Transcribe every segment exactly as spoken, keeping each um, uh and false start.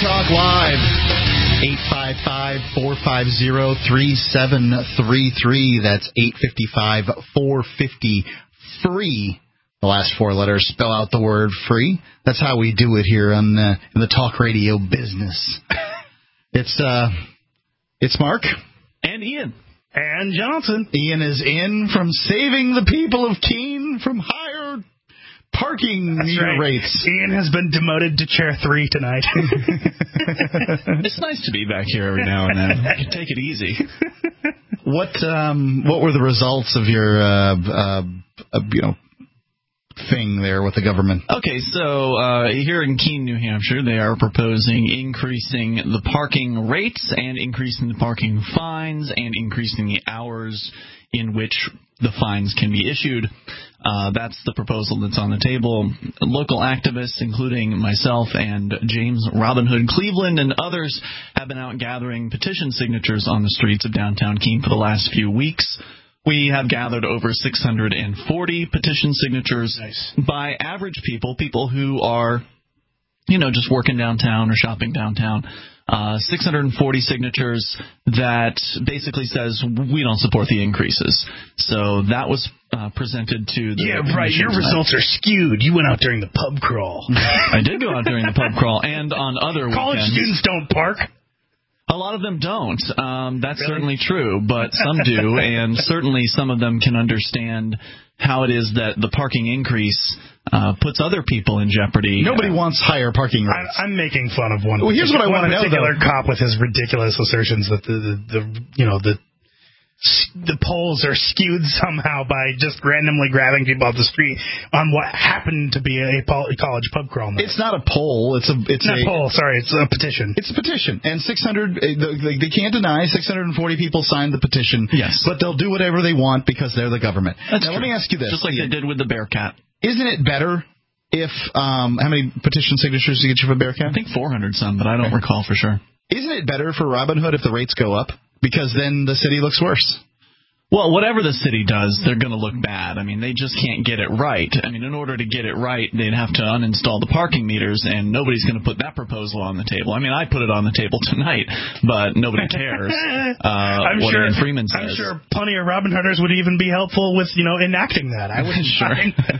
Talk Live. eight five five, four five zero, three seven three three. That's eight five five, four five zero, free. The last four letters spell out the word free. That's how we do it here on the, in the talk radio business. It's uh, it's Mark. And Ian. And Johnson. Ian is in from saving the people of Keene from higher parking That's meter right. rates. Ian has been demoted to chair three tonight. It's nice to be back here every now and then. You can take it easy. What um what were the results of your uh, uh, uh you know thing there with the government? Okay, so uh, here in Keene, New Hampshire, they are proposing increasing the parking rates and increasing the parking fines and increasing the hours in which the fines can be issued. Uh, that's the proposal that's on the table. Local activists, including myself and James Robin Hood Cleveland and others, have been out gathering petition signatures on the streets of downtown Keene for the last few weeks. We have gathered over six hundred forty petition signatures Nice. by average people, people who are, you know, just working downtown or shopping downtown. Uh, six hundred forty signatures that basically says we don't support the increases. So that was uh, presented to the Yeah, right. Your tonight. results are skewed. You went out during the pub crawl. I did go out during the pub crawl and on other College weekends. students don't park. A lot of them don't. Um, that's Really? certainly true, but some do, and certainly some of them can understand how it is that the parking increase uh, puts other people in jeopardy. Nobody wants higher parking rates. I, I'm making fun of one. Well, here's what I one wanna know, particular though. cop with his ridiculous assertions that the, the, the you know the the polls are skewed somehow by just randomly grabbing people off the street on what happened to be a pol- college pub crawl night. It's not a poll. It's a it's not a a poll. Sorry, it's a petition. It's a petition, and six hundred. They, they can't deny six hundred forty people signed the petition. Yes, but they'll do whatever they want because they're the government. That's now, true. let me ask you this: just like they did with the Bearcat. Isn't it better if um, how many petition signatures do you get you for Bearcat? I think four hundred some, but I don't okay. recall for sure. Isn't it better for Robin Hood if the rates go up because then the city looks worse? Well, whatever the city does, they're going to look bad. I mean, they just can't get it right. I mean, in order to get it right, they'd have to uninstall the parking meters, and nobody's going to put that proposal on the table. I mean, I put it on the table tonight, but nobody cares uh, I'm what sure, Ian Freeman says. I'm sure plenty of Robin Hooders would even be helpful with, you know, enacting that. I wouldn't sure.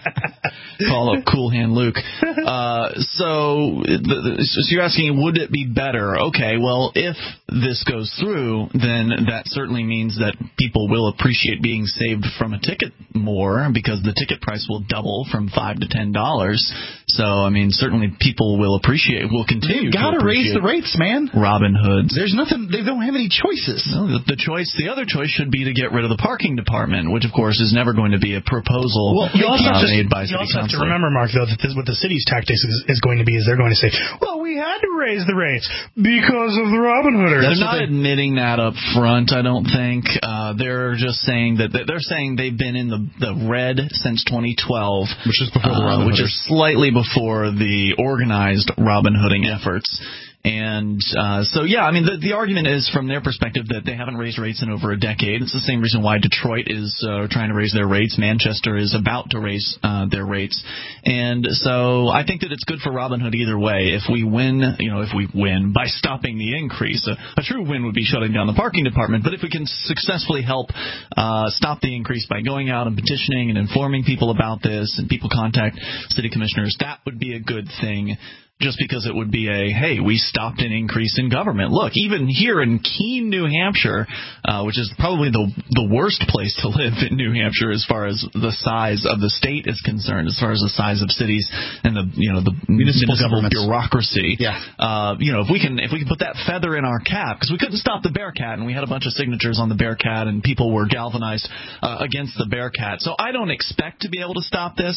Call up Cool Hand Luke. Uh, so, the, the, so you're asking, would it be better? Okay, well, if this goes through, then that certainly means that people will appreciate being saved from a ticket more because the ticket price will double from five to ten dollars. So, I mean, certainly people will appreciate, will continue They've got to to raise appreciate the rates, man. Robin Hoods. There's nothing. They don't have any choices. No, the, the choice, the other choice should be to get rid of the parking department, which of course is never going to be a proposal well, you also uh, just, made by you city also have council. to remember, Mark, though, that this, what the city's tactics is, is going to be is they're going to say, well, we had to raise the rates because of the Robin Hooders. They're not they, admitting that up front, I don't think. Uh, they're just saying that they're saying they've been in the, the red since twenty twelve, which is before the Robin uh, which Hooders. is slightly before the organized Robin Hooding efforts. And uh, so, yeah, I mean, the, the argument is from their perspective that they haven't raised rates in over a decade. It's the same reason why Detroit is uh, trying to raise their rates. Manchester is about to raise uh, their rates. And so I think that it's good for Robin Hood either way. If we win, you know, if we win by stopping the increase, a, a true win would be shutting down the parking department. But if we can successfully help uh, stop the increase by going out and petitioning and informing people about this and people contact city commissioners, that would be a good thing. Just because it would be a, hey, we stopped an increase in government. Look, even here in Keene, New Hampshire, uh, which is probably the the worst place to live in New Hampshire as far as the size of the state is concerned, as far as the size of cities and the you know the municipal, municipal bureaucracy. Yeah. Uh, you know, if we can if we can put that feather in our cap, because we couldn't stop the Bearcat, and we had a bunch of signatures on the Bearcat, and people were galvanized uh, against the Bearcat. So I don't expect to be able to stop this.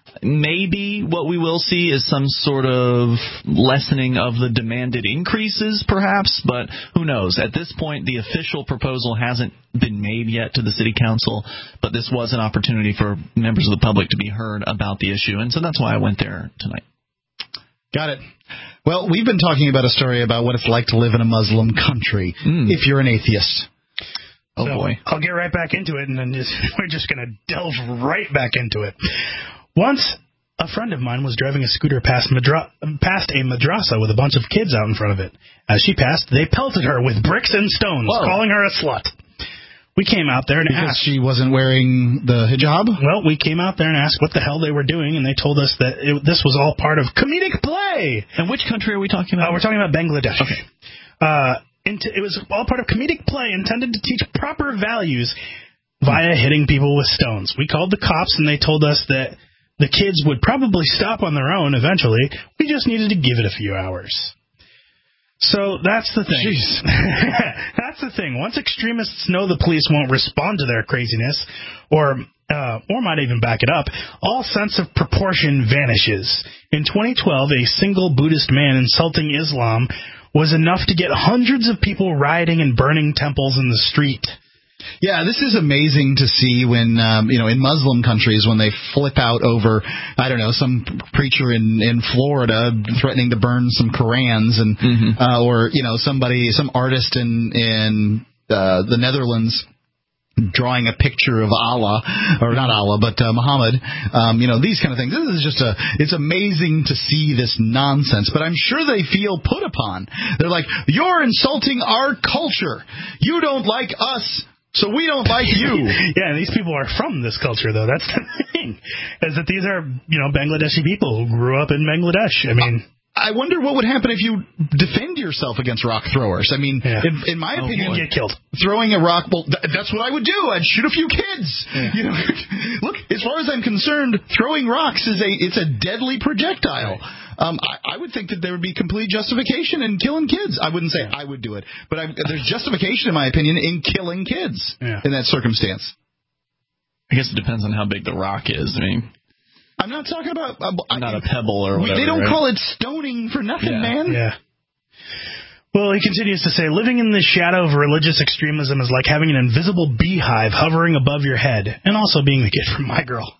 Maybe what we will see is some sort of lessening of the demanded increases, perhaps, but who knows? At this point, the official proposal hasn't been made yet to the city council, but this was an opportunity for members of the public to be heard about the issue, and so that's why I went there tonight. Got it. Well, we've been talking about a story about what it's like to live in a Muslim country mm. if you're an atheist. Oh, so boy. I'll get right back into it, and then just, we're just going to delve right back into it. Once a friend of mine was driving a scooter past, madra- past a madrasa with a bunch of kids out in front of it. As she passed, they pelted her with bricks and stones, Whoa. calling her a slut. We came out there and because asked. she wasn't wearing the hijab? Well, we came out there and asked what the hell they were doing, and they told us that it, this was all part of comedic play. And which country are we talking about? Uh, we're talking about Bangladesh. Okay. Uh, into, it was all part of comedic play intended to teach proper values via hitting people with stones. We called the cops, and they told us that the kids would probably stop on their own eventually. We just needed to give it a few hours. So that's the thing. Jeez. That's the thing. Once extremists know the police won't respond to their craziness, or uh, or might even back it up, all sense of proportion vanishes. In twenty twelve, a single Buddhist man insulting Islam was enough to get hundreds of people rioting and burning temples in the street. Yeah, this is amazing to see when, um, you know, in Muslim countries when they flip out over, I don't know, some preacher in, in Florida threatening to burn some Korans, and mm-hmm. uh, or, you know, somebody, some artist in, in uh, the Netherlands drawing a picture of Allah, or not Allah, but uh, Muhammad, um, you know, these kind of things. This is just a, it's amazing to see this nonsense, but I'm sure they feel put upon. They're like, you're insulting our culture. You don't like us. So we don't like you. Yeah, and these people are from this culture, though. That's the thing, is that these are, you know, Bangladeshi people who grew up in Bangladesh. I mean, I wonder what would happen if you defend yourself against rock throwers. I mean, yeah. in, in my oh, opinion, you'd get killed. Throwing a rock, well, th- that's what I would do. I'd shoot a few kids. Yeah. You know, look, as far as I'm concerned, throwing rocks is a it's a deadly projectile. Right. Um, I, I would think that there would be complete justification in killing kids. I wouldn't say I would do it, but I, there's justification, in my opinion, in killing kids yeah. in that circumstance. I guess it depends on how big the rock is. I mean, I'm not talking about uh, not a pebble or whatever. They don't right? call it stoning for nothing, yeah. man. Yeah. Well, he continues to say, living in the shadow of religious extremism is like having an invisible beehive hovering above your head, and also being the kid from My Girl.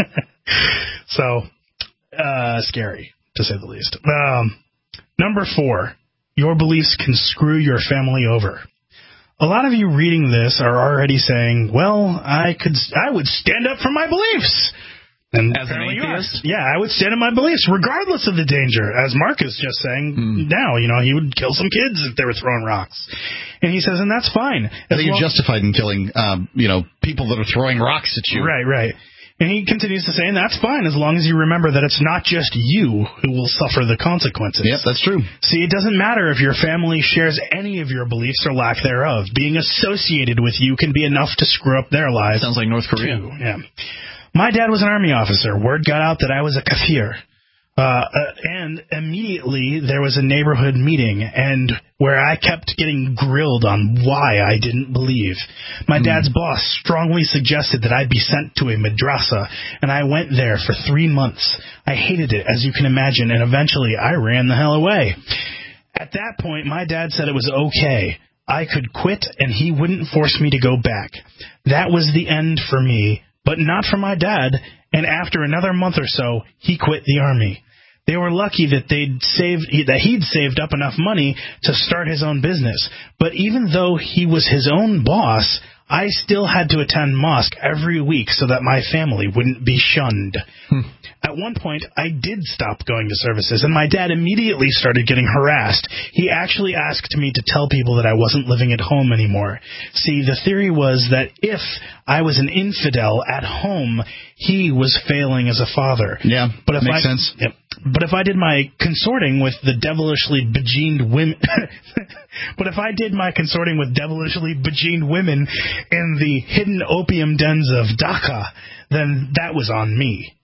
So, uh, scary, to say the least. Um, number four, your beliefs can screw your family over. A lot of you reading this are already saying, well, I could, I would stand up for my beliefs. And as an atheist? Yeah, I would stand in my beliefs, regardless of the danger. As Mark is just saying mm. now, you know, he would kill some kids if they were throwing rocks. And he says, and that's fine. I think you're justified in killing, um, you know, people that are throwing rocks at you. Right, right. And he continues to say, and that's fine, as long as you remember that it's not just you who will suffer the consequences. Yep, that's true. See, it doesn't matter if your family shares any of your beliefs or lack thereof. Being associated with you can be enough to screw up their lives. Sounds like North Korea. Too. Yeah. My dad was an army officer. Word got out that I was a kafir. Uh, uh, and immediately there was a neighborhood meeting, and where I kept getting grilled on why I didn't believe. My mm. dad's boss strongly suggested that I be sent to a madrasa, and I went there for three months. I hated it, as you can imagine, and eventually I ran the hell away. At that point, my dad said it was okay. I could quit, and he wouldn't force me to go back. That was the end for me, but not for my dad, and after another month or so, he quit the army. They were lucky that they'd saved that he'd saved up enough money to start his own business. But even though he was his own boss, I still had to attend mosque every week so that my family wouldn't be shunned. Hmm. At one point, I did stop going to services, and my dad immediately started getting harassed. He actually asked me to tell people that I wasn't living at home anymore. See, the theory was that if I was an infidel at home, he was failing as a father. Yeah, but if makes I, sense. Yep. But if I did my consorting with the devilishly bejeaned women, but if I did my consorting with devilishly bejeaned women in the hidden opium dens of Dhaka, then that was on me.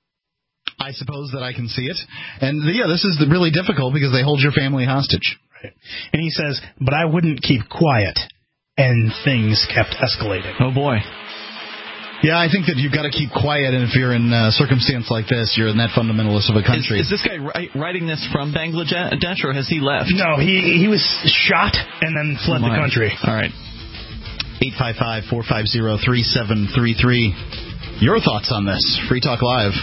I suppose that I can see it. And, yeah, this is really difficult because they hold your family hostage. Right. And he says, but I wouldn't keep quiet, and things kept escalating. Oh, boy. Yeah, I think that you've got to keep quiet, and if you're in a circumstance like this, you're in that fundamentalist of a country. Is, is this guy ri- writing this from Bangladesh, or has he left? No, he he was shot and then fled oh the country. All right. eight five five, four five zero, three seven three three. Your thoughts on this? Free Talk Live.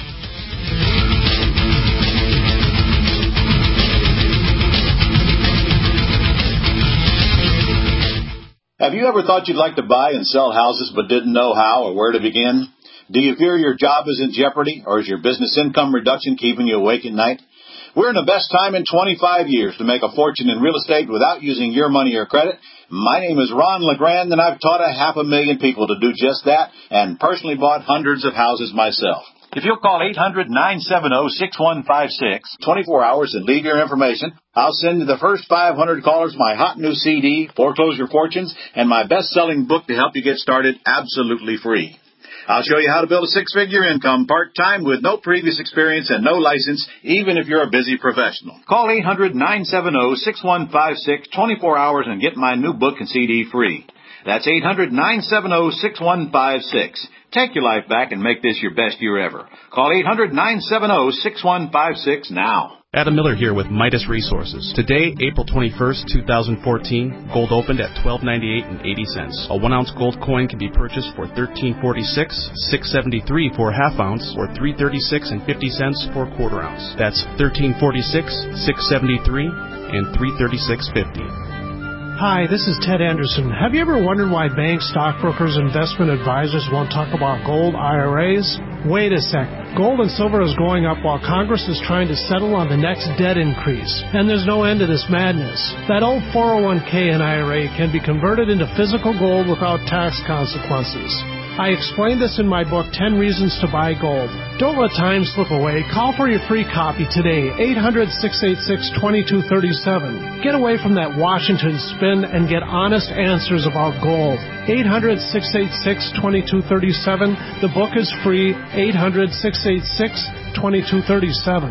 Have you ever thought you'd like to buy and sell houses but didn't know how or where to begin? Do you fear your job is in jeopardy, or is your business income reduction keeping you awake at night? We're in the best time in twenty-five years to make a fortune in real estate without using your money or credit. My name is Ron LeGrand, and I've taught a half a million people to do just that and personally bought hundreds of houses myself. If you'll call eight hundred, nine seven zero, six one five six, twenty-four hours, and leave your information, I'll send you the first five hundred callers my hot new C D, Foreclosure Fortunes, and my best-selling book to help you get started absolutely free. I'll show you how to build a six-figure income part-time with no previous experience and no license, even if you're a busy professional. Call eight hundred, nine seven zero, six one five six, twenty-four hours, and get my new book and C D free. That's eight hundred, nine seven zero, six one five six. Take your life back and make this your best year ever. Call eight hundred, nine seven zero, six one five six now. Adam Miller here with Midas Resources. Today, April twenty-first, twenty fourteen, gold opened at twelve ninety-eight and eighty cents. A one-ounce gold coin can be purchased for thirteen forty-six, six seventy-three for a half ounce, or three thirty-six and fifty cents for a quarter ounce. That's thirteen forty-six, six seventy-three, and three thirty-six fifty. Hi, this is Ted Anderson. Have you ever wondered why banks, stockbrokers, investment advisors won't talk about gold I R As? Wait a sec. Gold and silver is going up while Congress is trying to settle on the next debt increase. And there's no end to this madness. That old four oh one k and I R A can be converted into physical gold without tax consequences. I explained this in my book, ten Reasons to Buy Gold. Don't let time slip away. Call for your free copy today, eight hundred, six eight six, two two three seven. Get away from that Washington spin and get honest answers about gold. eight hundred, six eight six, two two three seven. The book is free, eight hundred, six eight six, two two three seven.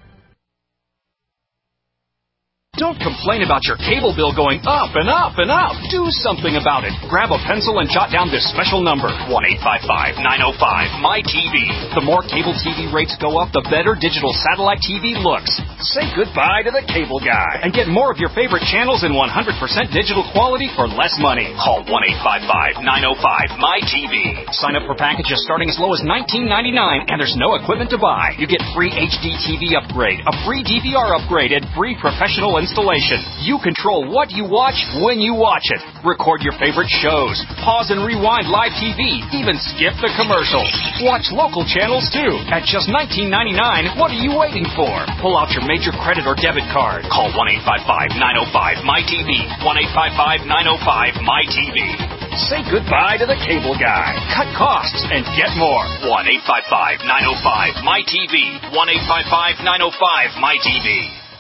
Don't complain about your cable bill going up and up and up. Do something about it. Grab a pencil and jot down this special number, one eight five five, nine oh five, M Y T V. The more cable T V rates go up, the better digital satellite T V looks. Say goodbye to the cable guy and get more of your favorite channels in one hundred percent digital quality for less money. Call one eight five five, nine oh five, M Y T V. Sign up for packages starting as low as nineteen ninety-nine, and there's no equipment to buy. You get free H D T V upgrade, a free D V R upgrade, and free professional installation. You control what you watch when you watch it. Record your favorite shows. Pause and rewind live T V. Even skip the commercials. Watch local channels too. At just nineteen ninety-nine, what are you waiting for? Pull out your major credit or debit card. Call one eight five five, nine oh five, M Y T V. one eight five five, nine oh five, M Y T V. Say goodbye to the cable guy. Cut costs and get more. one eight five five, nine oh five, M Y T V. one eight five five, nine oh five, M Y T V.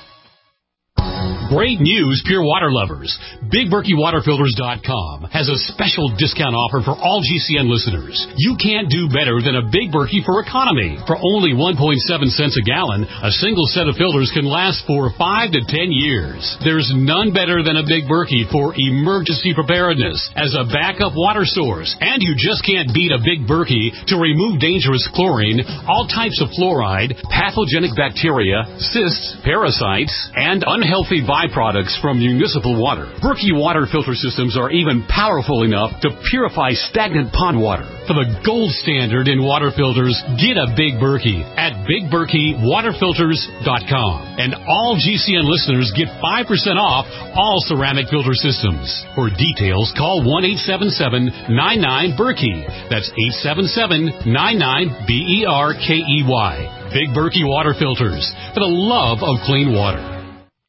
Great news, pure water lovers. Big Berkey Water Filters dot com has a special discount offer for all G C N listeners. You can't do better than a Big Berkey for economy. For only one point seven cents a gallon, a single set of filters can last for five to ten years. There's none better than a Big Berkey for emergency preparedness as a backup water source. And you just can't beat a Big Berkey to remove dangerous chlorine, all types of fluoride, pathogenic bacteria, cysts, parasites, and unhealthy viruses. Byproducts from municipal water. Berkey water filter systems are even powerful enough to purify stagnant pond water. For the gold standard in water filters, get a Big Berkey at Big Berkey Water Filters dot com. And all G C N listeners get five percent off all ceramic filter systems. For details, call one eight seven seven, nine nine, Berkey. That's eight seven seven, nine nine, B E R K E Y. Big Berkey Water Filters, for the love of clean water.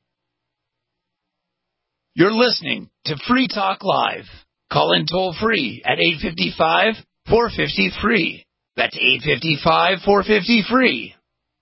You're listening to Free Talk Live. Call in toll free at eight five five, four five zero, free. That's eight five five, four five zero, free.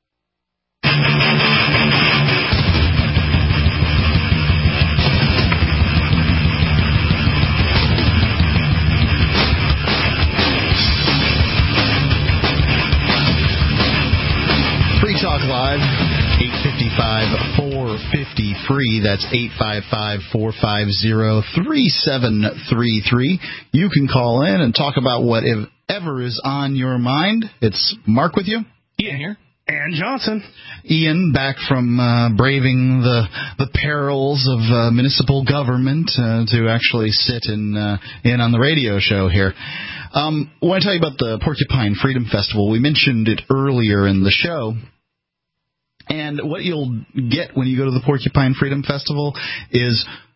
Free Talk Live, eight five five, four five zero, free. That's eight five five, four five zero, three seven three three. You can call in and talk about whatever is on your mind. It's Mark with you. Ian here. And Johnson. Ian, back from uh, braving the the perils of uh, municipal government uh, to actually sit in, uh, in on the radio show here. Um, I want to tell you about the Porcupine Freedom Festival. We mentioned it earlier in the show. And what you'll get when you go to the Porcupine Freedom Festival is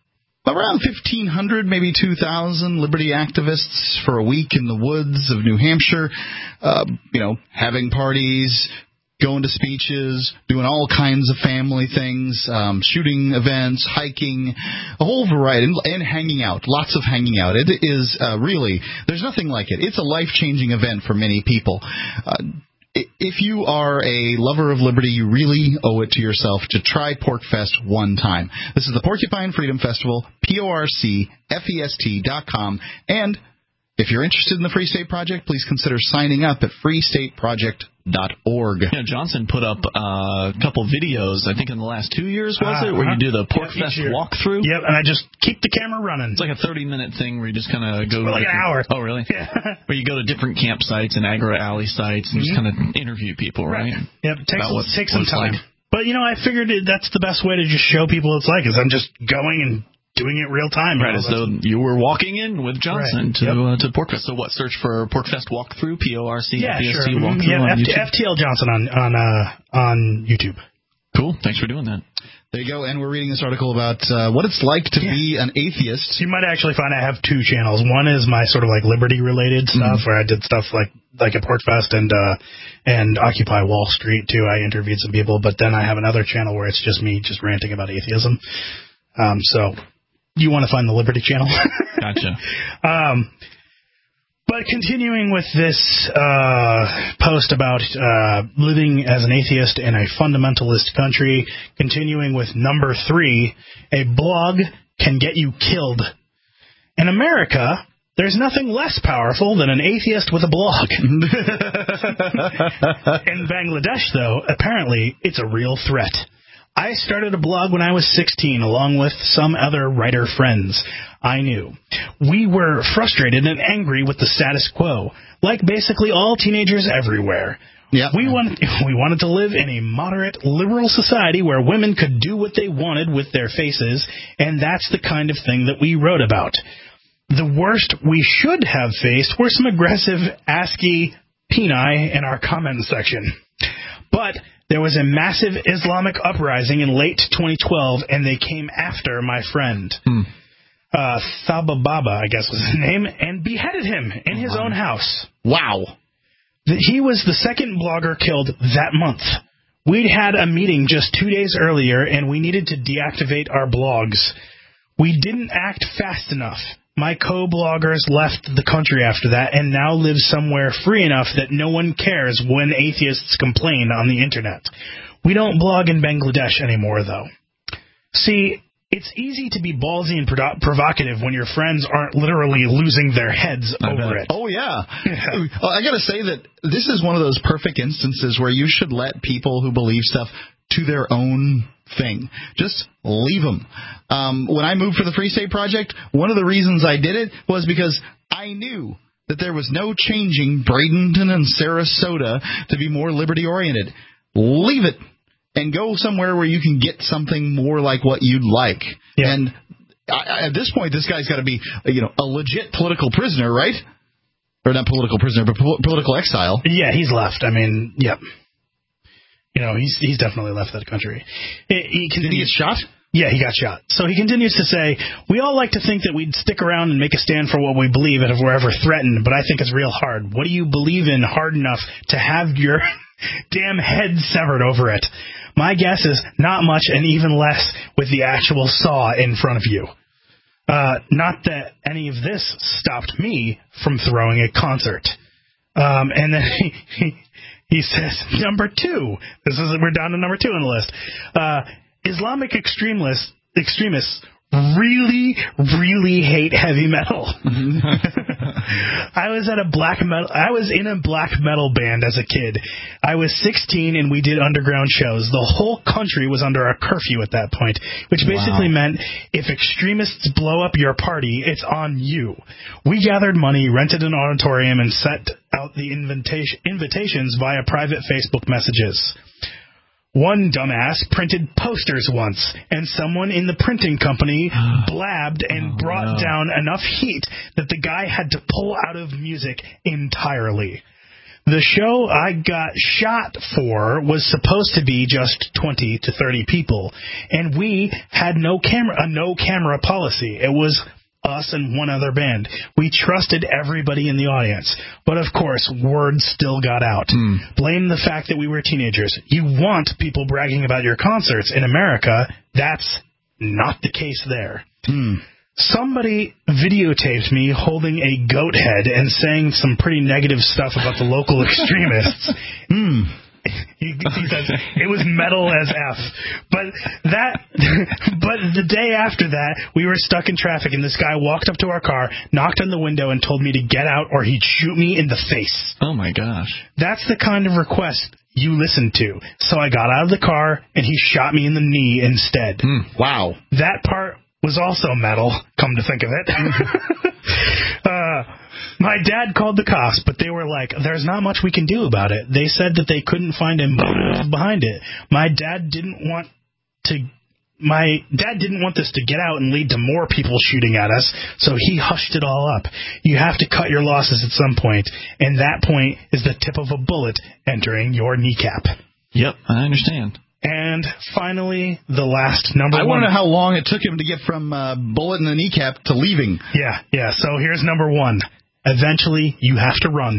around fifteen hundred, maybe two thousand liberty activists for a week in the woods of New Hampshire, uh, you know, having parties, going to speeches, doing all kinds of family things, um, shooting events, hiking, a whole variety, and, and hanging out, lots of hanging out. It is uh, really, there's nothing like it. It's a life-changing event for many people. Uh, If you are a lover of liberty, you really owe it to yourself to try PorcFest one time. This is the Porcupine Freedom Festival, P O R C F E S T dot com. And if you're interested in the Free State Project, please consider signing up at free state project dot org. Yeah, Johnson put up uh, a couple videos, I think in the last two years, was uh, it, where uh, you do the yeah, PorcFest walkthrough? Yep, and I just keep the camera running. It's like a thirty-minute thing where you just kind of go... like an hour. Oh, really? Yeah. Where you go to different campsites and agro-alley sites and mm-hmm. just kind of interview people, right? right. Yep, it takes, what, takes some time. Like. But, you know, I figured it, that's the best way to just show people what it's like, is I'm just going and doing it real time. Right, as though you were walking in with Johnson right. to yep. uh, to PorcFest. So what, search for PorcFest Walkthrough, P O R C yeah, F E S T sure. Walkthrough yeah, on F- YouTube? F T L Johnson on, on, uh, on YouTube. Cool, thanks for doing that. There you go, and we're reading this article about uh, what it's like to yeah. be an atheist. So you might actually find I have two channels. One is my sort of like liberty-related stuff, mm-hmm. where I did stuff like like at PorcFest and uh, and Occupy Wall Street, too. I interviewed some people, but then I have another channel where it's just me just ranting about atheism. Um, so... You want to find the Liberty Channel. Gotcha. Um, but continuing with this uh, post about uh, living as an atheist in a fundamentalist country, continuing with number three, a blog can get you killed. In America, there's nothing less powerful than an atheist with a blog. In Bangladesh, though, apparently it's a real threat. I started a blog when I was sixteen, along with some other writer friends I knew. We were frustrated and angry with the status quo, like basically all teenagers everywhere. Yeah. We wanted, we wanted to live in a moderate, liberal society where women could do what they wanted with their faces, and that's the kind of thing that we wrote about. The worst we should have faced were some aggressive ASCII peni in our comments section. But there was a massive Islamic uprising in late twenty twelve, and they came after my friend. Hmm. Uh, Thaba Baba, I guess was his name, and beheaded him in his own house. Wow. He was the second blogger killed that month. We'd had a meeting just two days earlier, and we needed to deactivate our blogs. We didn't act fast enough. My co-bloggers left the country after that and now live somewhere free enough that no one cares when atheists complain on the internet. We don't blog in Bangladesh anymore, though. See, it's easy to be ballsy and provo- provocative when your friends aren't literally losing their heads I over bet. it. Oh, yeah. yeah. Well, I got to say that this is one of those perfect instances where you should let people who believe stuff to their own thing. Just leave them. Um, when I moved for the Free State Project, one of the reasons I did it was because I knew that there was no changing Bradenton and Sarasota to be more liberty-oriented. Leave it and go somewhere where you can get something more like what you'd like. Yeah. And I, at this point, this guy's got to be, you know, a legit political prisoner, right? Or not political prisoner, but po- political exile. Yeah, he's left. I mean, yep. You know, he's he's definitely left that country. He, he Did he get shot? Yeah, he got shot. So he continues to say, we all like to think that we'd stick around and make a stand for what we believe and if we're ever threatened, but I think it's real hard. What do you believe in hard enough to have your damn head severed over it? My guess is not much and even less with the actual saw in front of you. Uh, not that any of this stopped me from throwing a concert. Um, and then he, he, he says, number two, this is, we're down to number two on the list. Uh, Islamic extremists, extremists really, really hate heavy metal. I was at a black metal. I was in a black metal band as a kid. I was sixteen and we did underground shows. The whole country was under a curfew at that point, which basically wow. meant if extremists blow up your party, it's on you. We gathered money, rented an auditorium, and sent out the invitation, invitations via private Facebook messages. One dumbass printed posters once, and someone in the printing company blabbed and oh, brought no. down enough heat that the guy had to pull out of music entirely. The show I got shot for was supposed to be just twenty to thirty people, and we had no camera, a no camera policy. It was us and one other band. We trusted everybody in the audience. But of course, word still got out. Mm. Blame the fact that we were teenagers. You want people bragging about your concerts in America. That's not the case there. Mm. Somebody videotaped me holding a goat head and saying some pretty negative stuff about the local extremists. Hmm. He, he says it was metal as F. But that, but the day after that, we were stuck in traffic, and this guy walked up to our car, knocked on the window, and told me to get out or he'd shoot me in the face. Oh my gosh! That's the kind of request you listen to. So I got out of the car, and he shot me in the knee instead. Mm, wow. That part was also metal, come to think of it. uh, my dad called the cops, but they were like, there's not much we can do about it. They said that they couldn't find him behind it. My dad didn't want to... My dad didn't want this to get out and lead to more people shooting at us, so he hushed it all up. You have to cut your losses at some point, and that point is the tip of a bullet entering your kneecap. Yep, I understand. And finally, the last number I one. I want to know how long it took him to get from uh, bullet in the kneecap to leaving. Yeah, yeah. So here's number one. Eventually, you have to run.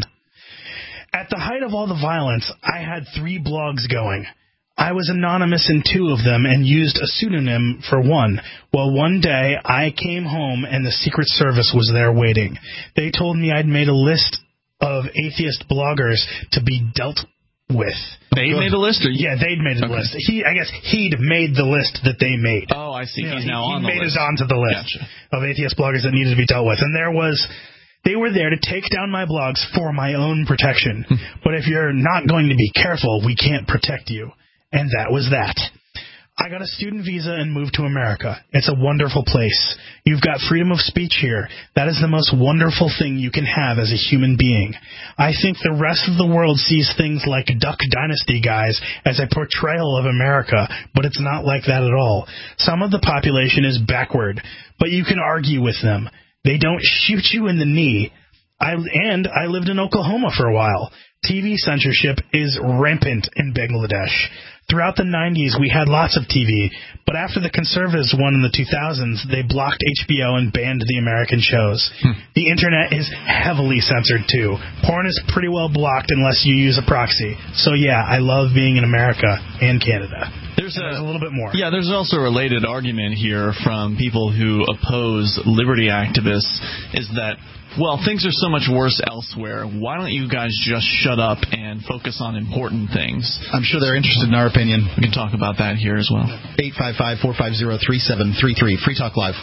At the height of all the violence, I had three blogs going. I was anonymous in two of them and used a pseudonym for one. Well, one day, I came home and the Secret Service was there waiting. They told me I'd made a list of atheist bloggers to be dealt with. They made a list? Or you? Yeah, they'd made the okay. list. He, I guess he'd made the list that they made. Oh, I see. You He's know, now he, on he the made list. it onto the list gotcha. of atheist bloggers that needed to be dealt with. And there was... They were there to take down my blogs for my own protection. But if you're not going to be careful, we can't protect you. And that was that. I got a student visa and moved to America. It's a wonderful place. You've got freedom of speech here. That is the most wonderful thing you can have as a human being. I think the rest of the world sees things like Duck Dynasty guys as a portrayal of America, but it's not like that at all. Some of the population is backward, but you can argue with them. They don't shoot you in the knee. I, and I lived in Oklahoma for a while. T V censorship is rampant in Bangladesh. Throughout the nineties, we had lots of T V, but after the conservatives won in the two thousands, they blocked H B O and banned the American shows. Hmm. The internet is heavily censored, too. Porn is pretty well blocked unless you use a proxy. So, yeah, I love being in America and Canada. There's a, there's a little bit more. Yeah, there's also a related argument here from people who oppose liberty activists is that, well, things are so much worse elsewhere. Why don't you guys just shut up and focus on important things? I'm sure they're interested in our opinion. We can talk about that here as well. eight five five, four five zero, three seven three three. Free Talk Live.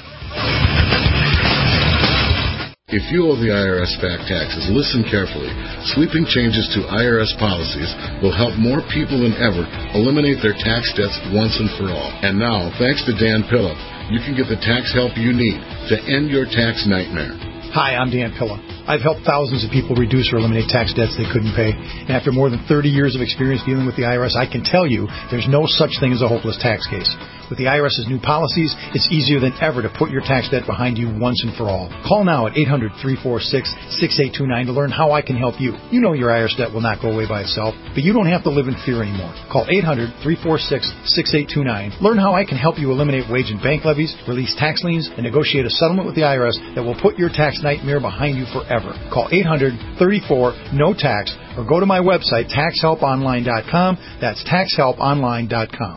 If you owe the I R S back taxes, listen carefully. Sweeping changes to I R S policies will help more people than ever eliminate their tax debts once and for all. And now, thanks to Dan Pilla, you can get the tax help you need to end your tax nightmare. Hi, I'm Dan Pilla. I've helped thousands of people reduce or eliminate tax debts they couldn't pay. And after more than thirty years of experience dealing with the I R S, I can tell you there's no such thing as a hopeless tax case. With the IRS's new policies, it's easier than ever to put your tax debt behind you once and for all. Call now at eight hundred, three four six, six eight two nine to learn how I can help you. You know your I R S debt will not go away by itself, but you don't have to live in fear anymore. Call eight hundred, three four six, six eight two nine. Learn how I can help you eliminate wage and bank levies, release tax liens, and negotiate a settlement with the I R S that will put your tax nightmare behind you forever. Call eight hundred, thirty-four, no tax or go to my website, tax help online dot com. That's tax help online dot com.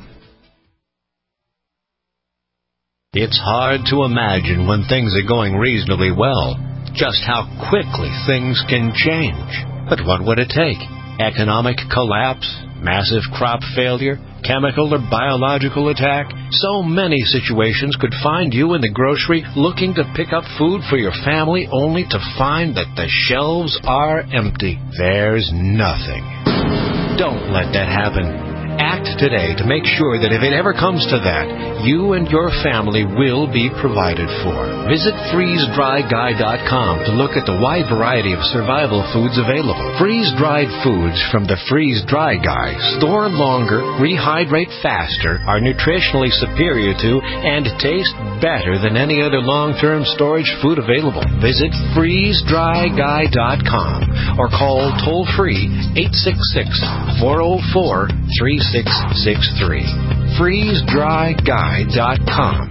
It's hard to imagine when things are going reasonably well, just how quickly things can change. But what would it take? Economic collapse? Massive crop failure? Chemical or biological attack? So many situations could find you in the grocery looking to pick up food for your family only to find that the shelves are empty. There's nothing. Don't let that happen. Act today to make sure that if it ever comes to that, you and your family will be provided for. Visit freeze dry guy dot com to look at the wide variety of survival foods available. Freeze-dried foods from the Freeze Dry Guy store longer, rehydrate faster, are nutritionally superior to, and taste better than any other long-term storage food available. Visit freeze dry guy dot com or call toll-free eight six six, four oh four, three six six three. freeze dry guy dot com.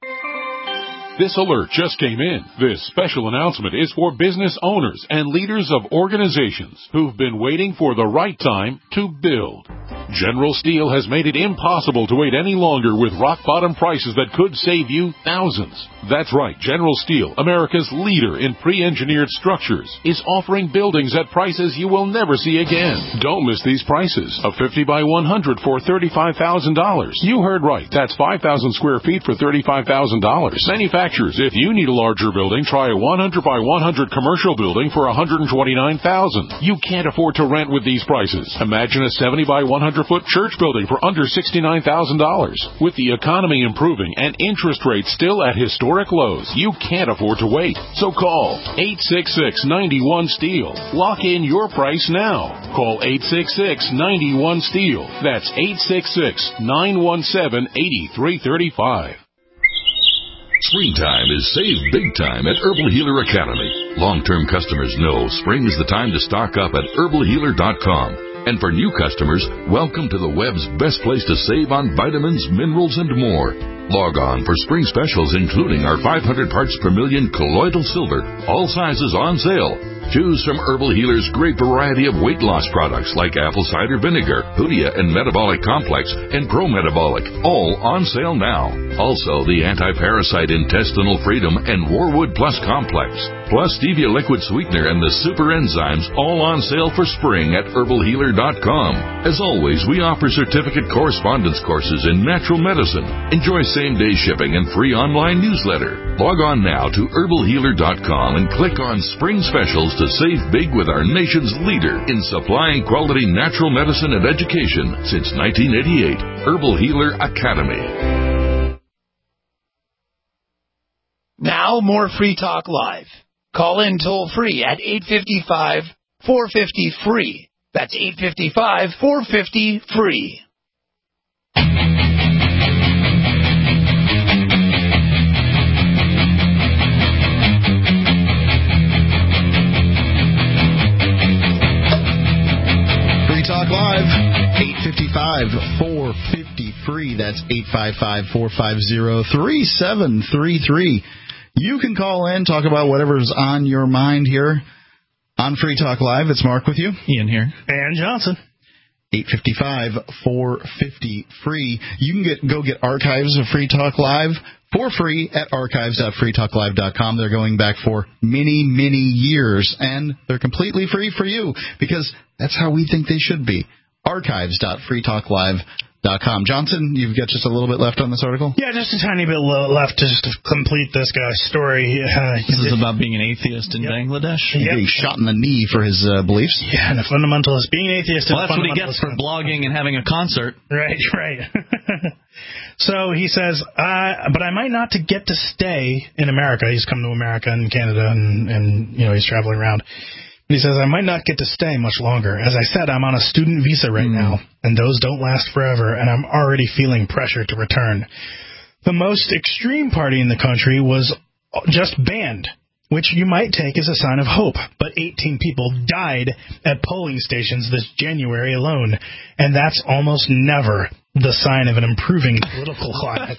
This alert just came in. This special announcement is for business owners and leaders of organizations who've been waiting for the right time to build. General Steel has made it impossible to wait any longer with rock-bottom prices that could save you thousands. That's right, General Steel, America's leader in pre-engineered structures, is offering buildings at prices you will never see again. Don't miss these prices. A fifty by one hundred for thirty-five thousand dollars. You heard right. That's five thousand square feet for thirty-five thousand dollars. Manufacturers, if you need a larger building, try a one hundred by one hundred commercial building for one hundred twenty-nine thousand dollars. You can't afford to rent with these prices. Imagine a seventy by one hundred foot church building for under sixty-nine thousand dollars. With the economy improving and interest rates still at historic lows, you can't afford to wait. So call eight six six, nine one, STEEL. Lock in your price now. Call eight six six, nine one, STEEL. That's eight six six, nine one seven, eight three three five. Springtime is save big time at Herbal Healer Academy. Long-term customers know spring is the time to stock up at herbal healer dot com. And for new customers, welcome to the web's best place to save on vitamins, minerals, and more. Log on for spring specials, including our five hundred parts per million colloidal silver, all sizes on sale. Choose from Herbal Healer's great variety of weight loss products like apple cider vinegar, Hoodia and Metabolic Complex, and Pro Metabolic, all on sale now. Also, the Anti-Parasite Intestinal Freedom and Warwood Plus Complex, plus Stevia Liquid Sweetener and the Super Enzymes, all on sale for spring at herbal healer dot com. As always, we offer certificate correspondence courses in natural medicine. Enjoy same-day shipping and free online newsletter. Log on now to herbal healer dot com and click on Spring Specials to save big with our nation's leader in supplying quality natural medicine and education since nineteen eighty-eight. Herbal Healer Academy. Now, more Free Talk Live. Call in toll-free at eight five five, four five zero, free. That's eight five five, four five zero, free. Talk Live, eight five five, four five zero, free. That's eight five five, four five zero, three seven three three. You can call in, talk about whatever's on your mind here on Free Talk Live. It's Mark with you. Ian here. And Johnson. eight five five, four five zero, free. You can get go get archives of Free Talk Live for free at archives dot free talk live dot com. They're going back for many, many years, and they're completely free for you because that's how we think they should be. archives dot free talk live dot com. Johnson, you've got just a little bit left on this article? Yeah, just a tiny bit left just to complete this guy's story. Uh, this is about being an atheist in yep. Bangladesh? Yep. Getting shot in the knee for his uh, beliefs. Yeah, and a fundamentalist. Being an atheist well, and that's what he gets for blogging and having a concert. Right, right. So he says, uh, but I might not to get to stay in America. He's come to America and Canada, and, and you know, he's traveling around. He says, I might not get to stay much longer. As I said, I'm on a student visa right mm. now, and those don't last forever, and I'm already feeling pressure to return. The most extreme party in the country was just banned, which you might take as a sign of hope. But eighteen people died at polling stations this January alone, and that's almost never the sign of an improving political climate.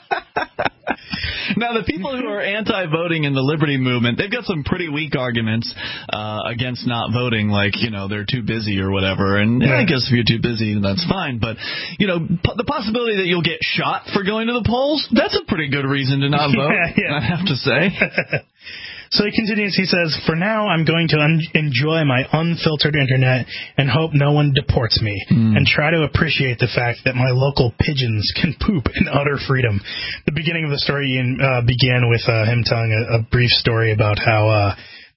Now, the people who are anti-voting in the Liberty Movement, they've got some pretty weak arguments uh, against not voting, like, you know, they're too busy or whatever. And yeah. I guess if you're too busy, that's fine. But, you know, p- the possibility that you'll get shot for going to the polls, that's a pretty good reason to not vote, yeah, yeah. I have to say. So he continues, he says, for now, I'm going to un- enjoy my unfiltered internet and hope no one deports me mm. and try to appreciate the fact that my local pigeons can poop in utter freedom. The beginning of the story uh, began with uh, him telling a, a brief story about how uh,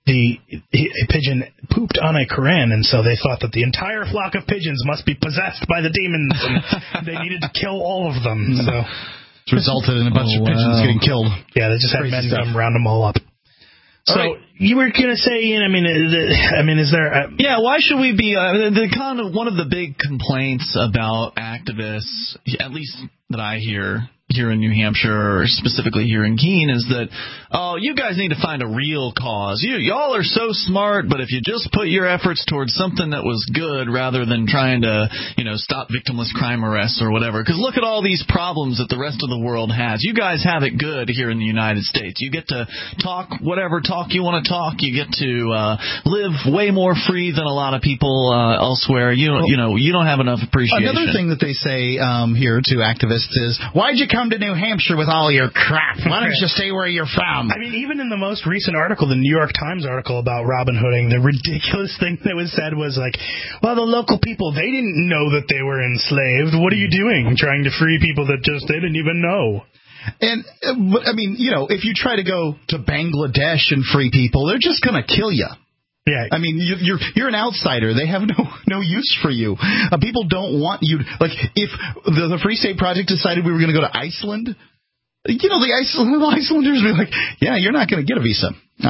the a pigeon pooped on a Koran, and so they thought that the entire flock of pigeons must be possessed by the demons, and they needed to kill all of them. So it's resulted in a bunch oh, of pigeons wow. getting killed. Yeah, they just had Crazy men stuff. come round them all up. So right. you were gonna say, Ian? I mean, I mean, is there? A, yeah, why should we be? Uh, the kind of one of the big complaints about activists, at least that I hear here in New Hampshire, or specifically here in Keene, is that, oh, you guys need to find a real cause. You, y'all are so smart, but if you just put your efforts towards something that was good rather than trying to, you know, stop victimless crime arrests or whatever. Because look at all these problems that the rest of the world has. You guys have it good here in the United States. You get to talk whatever talk you want to talk. You get to uh, live way more free than a lot of people uh, elsewhere. You don't, you know, you don't have enough appreciation. Another thing that they say um, here to activists is, why'd you come to New Hampshire with all your crap? Why don't you stay where you're from? I mean, even in the most recent article, the New York Times article about Robin Hooding, the ridiculous thing that was said was like, well, the local people, they didn't know that they were enslaved. What are you doing trying to free people that just they didn't even know? And, uh, I mean, you know, if you try to go to Bangladesh and free people, they're just going to kill you. Yeah, I mean, you, you're you're an outsider. They have no no use for you. Uh, people don't want you. Like, if the, the Free State Project decided we were going to go to Iceland, you know, the Iceland, Icelanders would be like, yeah, you're not going to get a visa.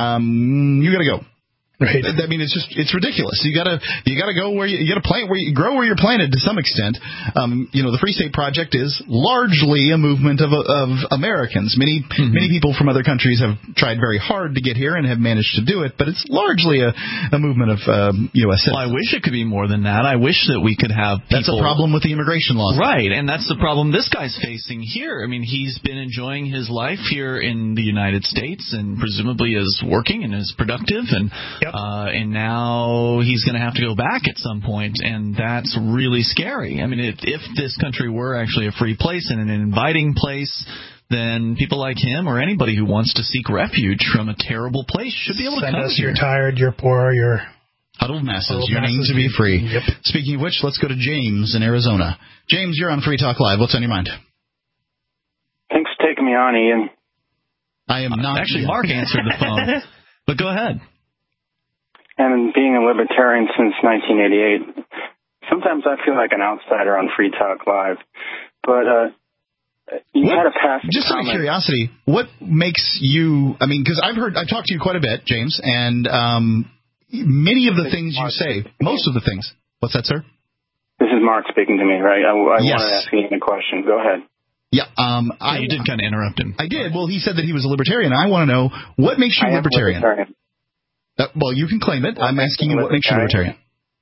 Um, you got to go. Right. I mean, it's just it's ridiculous. You gotta you gotta go where you, you gotta plant where you grow where you're planted to some extent. Um, you know, the Free State Project is largely a movement of of Americans. Many mm-hmm. many people from other countries have tried very hard to get here and have managed to do it, but it's largely a, a movement of um, U S citizens. Well, I wish it could be more than that. I wish that we could have people. That's a problem with the immigration laws, right? And that's the problem this guy's facing here. I mean, he's been enjoying his life here in the United States and presumably is working and is productive and. Yep. Uh, and now he's going to have to go back at some point, and that's really scary. I mean, if, if this country were actually a free place and an inviting place, then people like him or anybody who wants to seek refuge from a terrible place should be able Send to come us, here. You're tired, you're poor, you're... Huddled masses, Huddled your masses. name to be free. Yep. Speaking of which, let's go to James in Arizona. James, you're on Free Talk Live. What's on your mind? Thanks for taking me on, Ian. I am not... Actually, Ian. Mark answered the phone, but go ahead. And being a libertarian since nineteen eighty-eight, sometimes I feel like an outsider on Free Talk Live. But uh, you what, had a passing Just out of comment. curiosity, what makes you... I mean, because I've heard... I've talked to you quite a bit, James, and um, many of the things you say, most of the things... What's that, sir? This is Mark speaking to me, right? I, I yes. want to ask Ian a question. Go ahead. Yeah, um, yeah, I... You did kind of interrupt him. I did. Well, he said that he was a libertarian. I want to know, what makes you I am libertarian? libertarian. Uh, well, you can claim it. I'm asking you what makes you libertarian.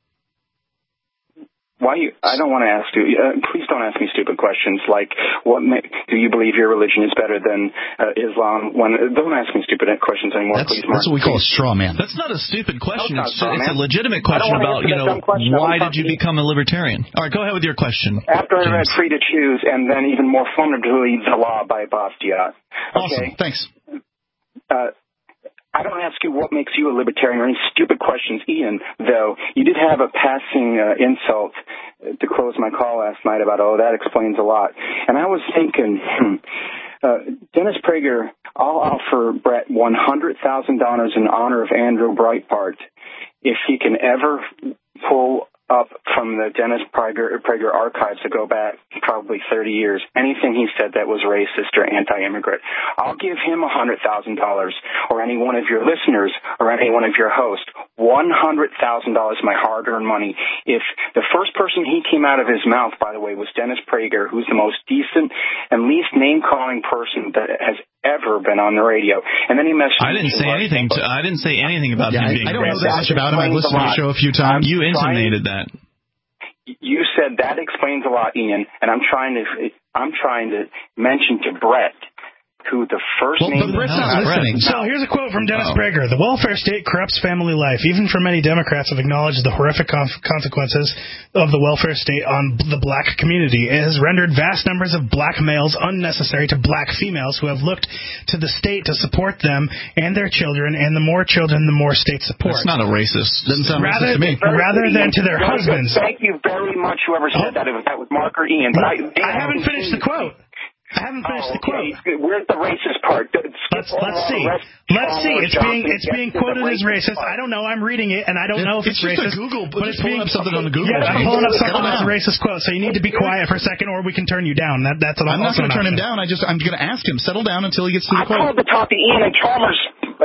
Why you? I don't want to ask you. Uh, please don't ask me stupid questions like, "What ma- do you believe your religion is better than uh, Islam?" When uh, don't ask me stupid questions anymore, that's, please. That's Mark. what we call a straw man. That's not a stupid question. No, it's, it's, not, it's a legitimate I question don't about you know question. why did you become a libertarian? All right, go ahead with your question. After I read James. Free to Choose, and then even more formatively, The Law by Bastiat. Awesome. Okay. Thanks. Uh, I don't ask you what makes you a libertarian or any stupid questions, Ian, though. You did have a passing uh, insult to close my call last night about, oh, that explains a lot. And I was thinking, hmm, uh, Dennis Prager, I'll offer Brett one hundred thousand dollars in honor of Andrew Breitbart if he can ever pull up from the Dennis Prager, Prager archives to go back probably thirty years, anything he said that was racist or anti-immigrant. I'll give him one hundred thousand dollars, or any one of your listeners, or any one of your hosts, one hundred thousand dollars, my hard-earned money. If the first person he came out of his mouth, by the way, was Dennis Prager, who's the most decent and least name-calling person that has ever been on the radio. And then he messaged I didn't say anything to, I didn't say anything about yeah, him I, being I don't racist. know that much about him. I've listened to the show a few times. You intimated that. You said that explains a lot, Ian, and I'm trying to I'm trying to mention to Brett who the first well, name... But Brett's not listening. So here's a quote from Dennis Oh. Prager. The welfare state corrupts family life. Even for many Democrats have acknowledged the horrific conf- consequences of the welfare state on the black community. It has rendered vast numbers of black males unnecessary to black females who have looked to the state to support them and their children, and the more children, the more state support. That's not a racist. Doesn't sound rather, racist to me. Rather than to their husbands. Thank you very much, whoever said that. If that was Mark or Ian. But I, I haven't finished the quote. I haven't finished oh, the quote. Okay. Where's the racist part? Let's, let's see. Let's see. It's being it's being quoted as racist. I don't know. I'm reading it, and I don't know if it's, it's racist. Just a Google, but it's it's pulling being, up something on the Google. Yeah, I'm pulling up something that's a racist quote. So you need to be quiet for a second, or we can turn you down. That, that's I'm not going to turn him down. I just I'm going to ask him. Settle down until he gets to the I quote. I called to talk to Ian and Chalmers.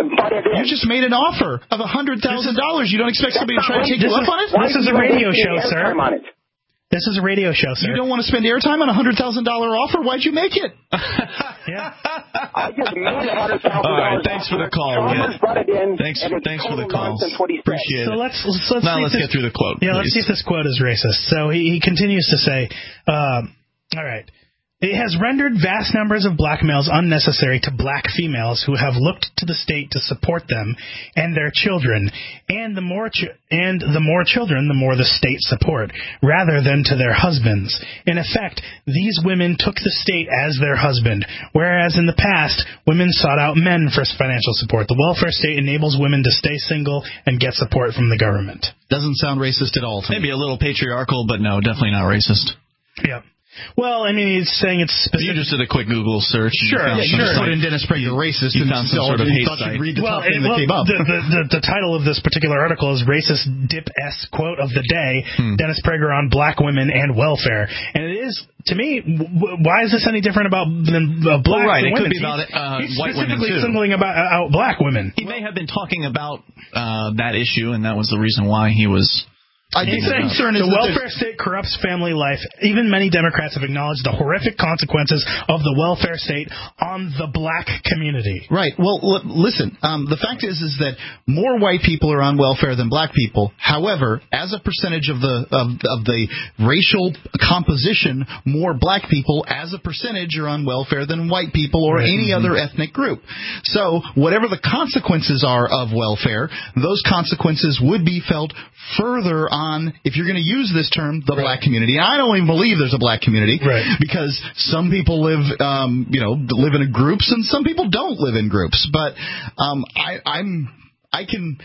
You just made an offer of a hundred thousand dollars. You don't expect somebody to try to take you up on it? This is a radio show, sir. This is a radio show, sir. You don't want to spend airtime on a hundred thousand dollar offer? Why'd you make it? Yeah. I just made a hundred thousand dollars. All right, thanks for the call. Chalmers brought it in. Thanks, thanks for the call. Appreciate it. So let's let's, now let's this, get through the quote. Yeah, please. let's see if this quote is racist. So he, he continues to say, um, all right. It has rendered vast numbers of black males unnecessary to black females who have looked to the state to support them and their children, and the more ch- and the more children, the more the state support, rather than to their husbands. In effect, these women took the state as their husband, whereas in the past, women sought out men for financial support. The welfare state enables women to stay single and get support from the government. Doesn't sound racist at all to Maybe me. a little patriarchal, but no, definitely not racist. Yeah. Well, I mean, he's saying it's specific. You just did a quick Google search. Sure, yeah, you sure. just put in Dennis Prager racist you and found some sort of hate thought site. you'd read the well, top thing it, well, that came up. The, the, the, the title of this particular article is Racist Dip-esque Quote of the Day, hmm. Dennis Prager on Black Women and Welfare. And it is, to me, w- why is this any different about than uh, black well, right, women? it could be he's, about uh, he's white women, specifically too. singling about, uh, out black women. He may have been talking about uh, that issue, and that was the reason why he was... I think the concern the is welfare state corrupts family life. Even many Democrats have acknowledged the horrific consequences of the welfare state on the black community. Right. Well, l- listen. Um, the fact is, is that more white people are on welfare than black people. However, as a percentage of the of, of the racial composition, more black people as a percentage are on welfare than white people or right. any mm-hmm. other ethnic group. So, whatever the consequences are of welfare, those consequences would be felt further on. On, if you're going to use this term, the right. black community. I don't even believe there's a black community right. because some people live, um, you know, live in groups and some people don't live in groups. But um, I, I'm, I can,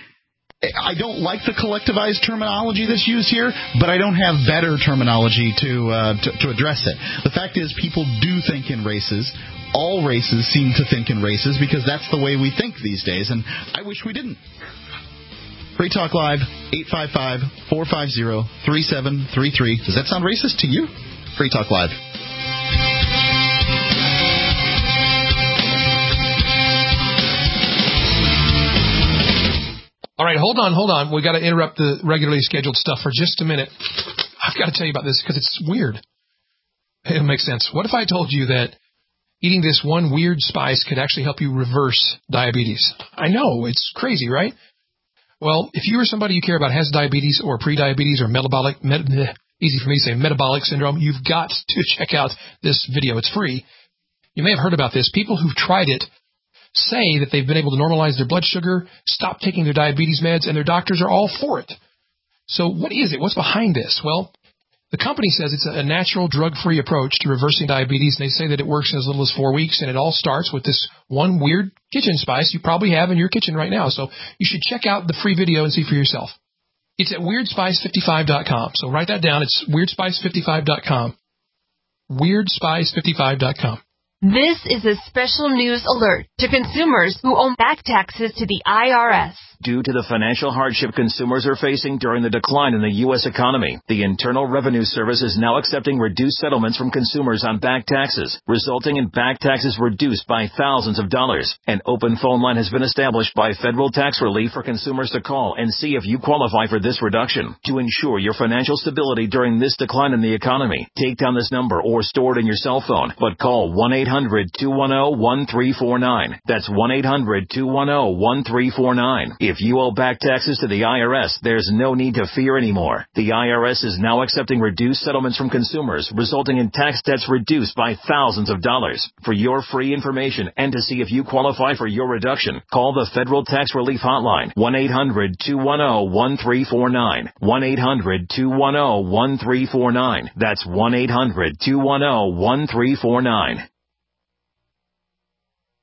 I don't like the collectivized terminology that's used here, but I don't have better terminology to, uh, to to address it. The fact is, people do think in races. All races seem to think in races because that's the way we think these days, and I wish we didn't. Free Talk Live, eight five five, four five zero, three seven three three. Does that sound racist to you? Free Talk Live. All right, hold on, hold on. We got to interrupt the regularly scheduled stuff for just a minute. I've got to tell you about this because it's weird. It makes sense. What if I told you that eating this one weird spice could actually help you reverse diabetes? I know, it's crazy, right? Well, if you or somebody you care about has diabetes or prediabetes or metabolic, met, easy for me to say, metabolic syndrome, you've got to check out this video. It's free. You may have heard about this. People who've tried it say that they've been able to normalize their blood sugar, stop taking their diabetes meds, and their doctors are all for it. So what is it? What's behind this? Well, the company says it's a natural, drug-free approach to reversing diabetes, and they say that it works in as little as four weeks, and it all starts with this one weird kitchen spice you probably have in your kitchen right now. So you should check out the free video and see for yourself. It's at weird spice fifty-five dot com. So write that down. It's weird spice fifty-five dot com. weird spice fifty-five dot com. This is a special news alert to consumers who owe back taxes to the I R S. Due to the financial hardship consumers are facing during the decline in the U S economy, the Internal Revenue Service is now accepting reduced settlements from consumers on back taxes, resulting in back taxes reduced by thousands of dollars. An open phone line has been established by Federal Tax Relief for consumers to call and see if you qualify for this reduction. To ensure your financial stability during this decline in the economy, take down this number or store it in your cell phone, but call one eight hundred two one zero one three four nine. That's one eight hundred two one zero one three four nine. If you owe back taxes to the I R S, there's no need to fear anymore. The I R S is now accepting reduced settlements from consumers, resulting in tax debts reduced by thousands of dollars. For your free information and to see if you qualify for your reduction, call the Federal Tax Relief Hotline, one eight hundred two one zero one three four nine, one eight hundred two one zero one three four nine. That's one eight hundred two one zero one three four nine.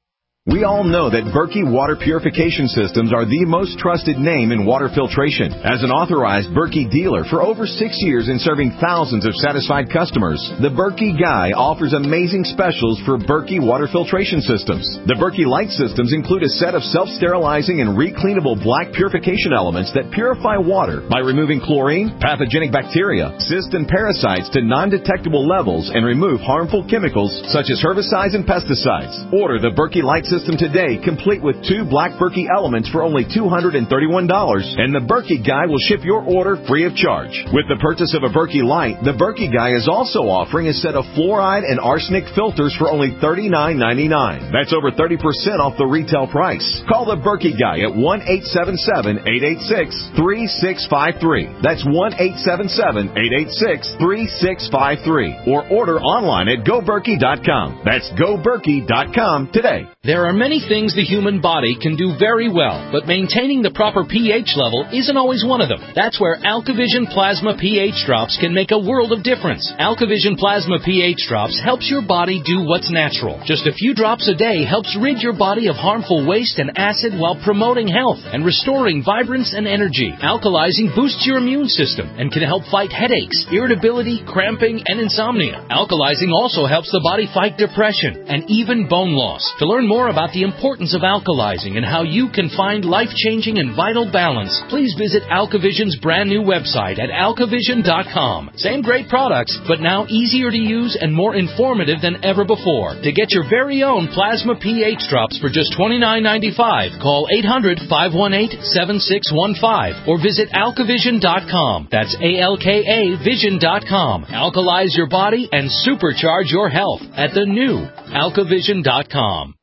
We all know that Berkey water purification systems are the most trusted name in water filtration. As an authorized Berkey dealer for over six years and serving thousands of satisfied customers, the Berkey Guy offers amazing specials for Berkey water filtration systems. The Berkey Light systems include a set of self-sterilizing and recleanable black purification elements that purify water by removing chlorine, pathogenic bacteria, cysts, and parasites to non-detectable levels and remove harmful chemicals such as herbicides and pesticides. Order the Berkey Light system today, complete with two black Berkey elements for only two hundred thirty-one dollars, and the Berkey Guy will ship your order free of charge. With the purchase of a Berkey Light, the Berkey Guy is also offering a set of fluoride and arsenic filters for only thirty-nine ninety-nine. That's over thirty percent off the retail price. Call the Berkey Guy at one eight seven seven, eight eight six, three six five three. That's one eight seven seven, eight eight six, three six five three. Or order online at go berkey dot com. That's go berkey dot com today. There are many things the human body can do very well, but maintaining the proper pH level isn't always one of them. That's where AlkaVision Plasma pH Drops can make a world of difference. AlkaVision Plasma pH Drops helps your body do what's natural. Just a few drops a day helps rid your body of harmful waste and acid while promoting health and restoring vibrance and energy. Alkalizing boosts your immune system and can help fight headaches, irritability, cramping, and insomnia. Alkalizing also helps the body fight depression and even bone loss. To learn more about the importance of alkalizing and how you can find life-changing and vital balance, please visit AlkaVision's brand new website at alkavision dot com. Same great products, but now easier to use and more informative than ever before. To get your very own Plasma pH Drops for just twenty-nine ninety-five, call eight hundred, five one eight, seven six one five or visit alkavision dot com. That's A L K A vision dot com. Alkalize your body and supercharge your health at the new alkavision dot com.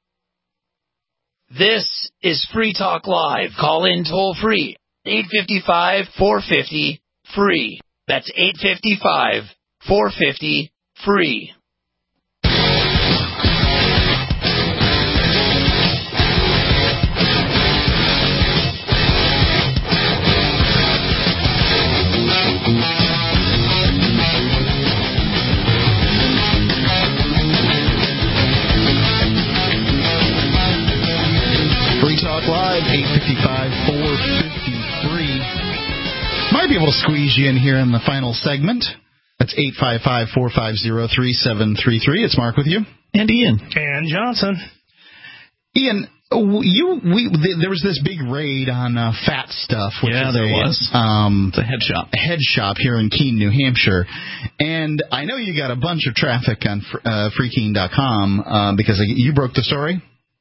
This is Free Talk Live. Call in toll free. eight five five, four five zero, free. That's eight five five, four five zero, free. Free Talk Live, eight five five, four five three. Might be able to squeeze you in here in the final segment. That's eight five five, four five zero, three seven three three. It's Mark with you. And Ian. And Johnson. Ian, you we there was this big raid on uh, Fat Stuff. Which yeah, is there a, was. Um, it's a head shop. A head shop here in Keene, New Hampshire. And I know you got a bunch of traffic on uh, free keene dot com uh, because you broke the story.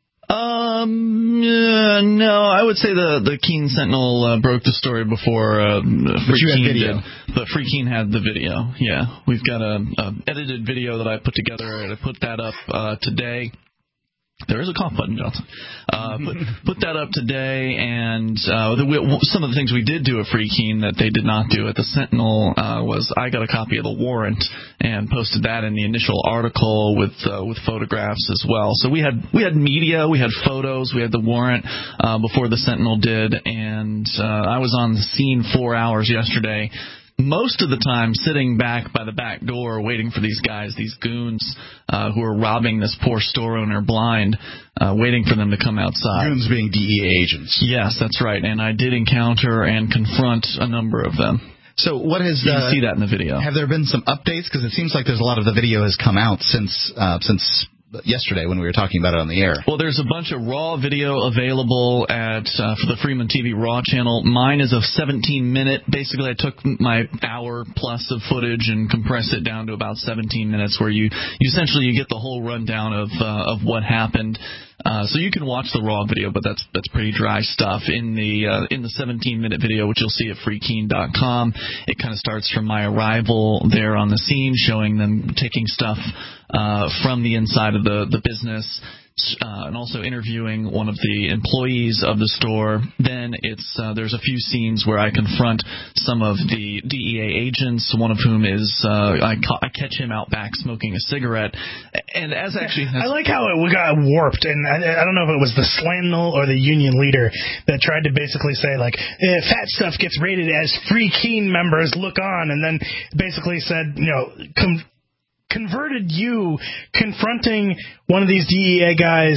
Um, uh, no, I would say the the Keene Sentinel uh, broke the story before uh, Free you had Keene video. did. But Free Keene had the video. Yeah, we've got a, a edited video that I put together, and I put that up uh, today. There is a cough button, Johnson. Uh, put, put that up today, and uh, the, we, some of the things we did do at Free Keene that they did not do at the Sentinel uh, was I got a copy of the warrant and posted that in the initial article with uh, with photographs as well. So we had we had media, we had photos, we had the warrant uh, before the Sentinel did, and uh, I was on the scene four hours yesterday. Most of the time sitting back by the back door waiting for these guys, these goons uh, who are robbing this poor store owner blind, uh, waiting for them to come outside. Goons being D E A agents. Yes, that's right. And I did encounter and confront a number of them. So what has... You can uh, see that in the video. Have there been some updates? Because it seems like there's a lot of the video has come out since uh, since... yesterday when we were talking about it on the air. Well, there's a bunch of raw video available at uh, for the Freeman T V Raw channel. Mine is a seventeen minute. Basically, I took my hour plus of footage and compressed it down to about seventeen minutes, where you, you essentially you get the whole rundown of uh, of what happened. Uh, so you can watch the raw video, but that's that's pretty dry stuff. In the uh, in the seventeen minute video, which you'll see at free keene dot com, it kind of starts from my arrival there on the scene, showing them taking stuff uh, from the inside of the the business. Uh, and also interviewing one of the employees of the store. Then it's uh, there's a few scenes where I confront some of the D E A agents, one of whom is uh, I, ca- I catch him out back smoking a cigarette. And as actually, I like how it got warped, and I, I don't know if it was the Slannel or the union leader that tried to basically say like, eh, Fat Stuff gets rated as Free Keene members, look on, and then basically said, you know, com- converted you confronting one of these D E A guys